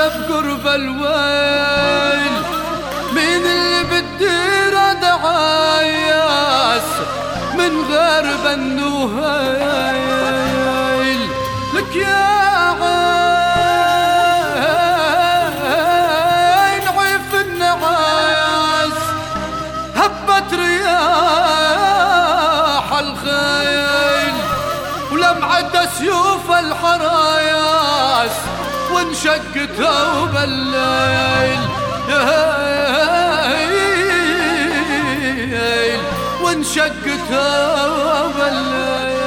بقرب الويل، مين اللي بالديرة دعاياس من غير بنوهيل؟ لك يا عين عيف النعاس هبت رياح الخيل، ولمعت سيوف الحراياس وانشقتها بالليل، وانشقتها بالليل.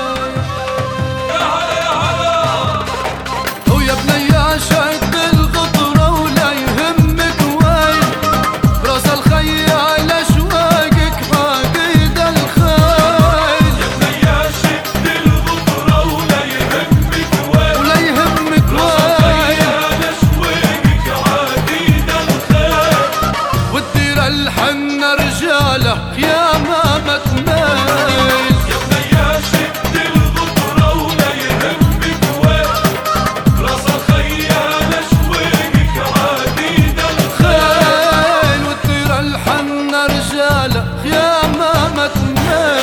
ويا بنيا شد الغطرة ولا يهمك وين، براس الخيال اشواقك عقيد الخيل. يا بنيا شد الغطرة ولا يهمك وين، ولا يهمك براس الخيال اشواقك عقيد الخيل. والدير الحنة رجاله يا ماما تميل. يا بنيا شد الغطرة ولا يهمك وين، براس الخيال اشواقك عقيد الخيل. والدير الحنة رجاله يا ماما تميل.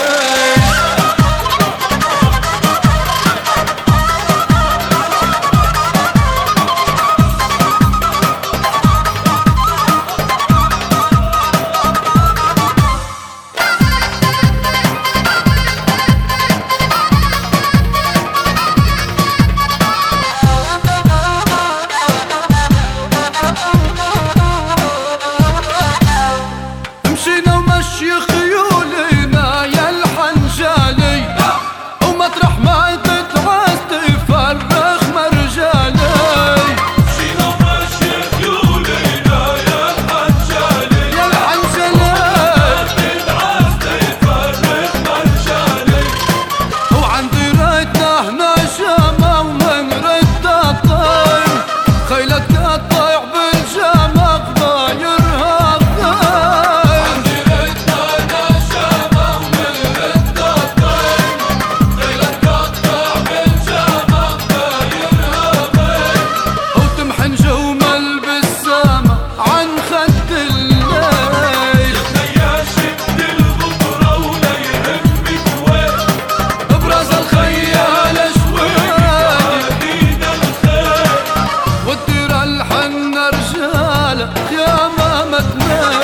مشينا ومشي خيولنا يا الحنجالي، ومطرح ما تتعاز تفرخ مرجالي. مشينا ومشي خيولنا يا الحنجالي، يا الحنجالي تتعاز تفرخ مرجالي. وعندي ريتنا هنا شامة ومن رد الطير، خيلك الطيع بالجامة ضايرها الطير. عندي ريتنا نشامة ومن رد الطير، خيلك قطع بالجامة ضايرها غير. وتمحن جومل بالسما عن خد الليل. يا بنيا شد الغطرة ولا يهمك وين، براس الخيال اشواقي عقيد الخيل. والدير الحنة رجاله يا ماما تميل.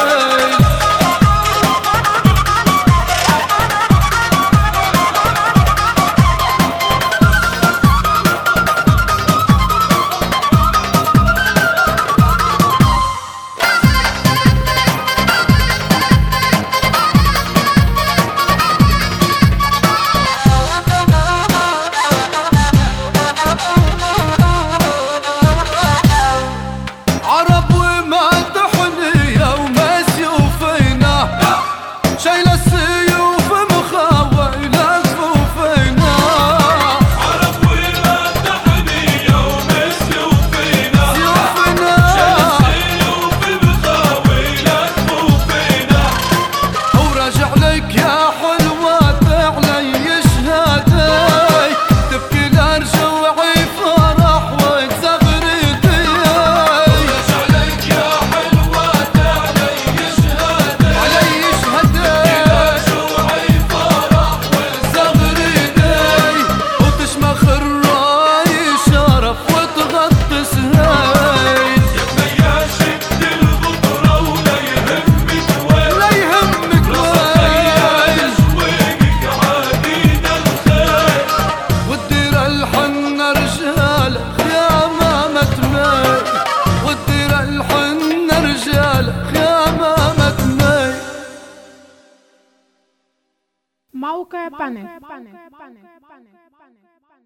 عرب وما تحني يوم سيوفينا، شايل السيوف مخاويلة كفوفينا. عرب وما تحني يوم سيوفينا، سيوفنا السيوف مخاويلة كفوفينا. وراجع لك يا حلوة تعلي شهادي، تبكي لارجوعي فرح وتزغردي. رجع لك يا حلوة تعلي شهادة، علي شهدي شوعي فرح زغردي، وتشمخ الراي شرف وتغطس هاي. يا بنيا شد الغطرة ولا يهمك وين، لا يهمك خيال وين. اشواقك عقيد الخيل. والدير الحنة رجاله يا ماما تميل. والدير الحنة رجاله يا ماما تميل. موقع بانك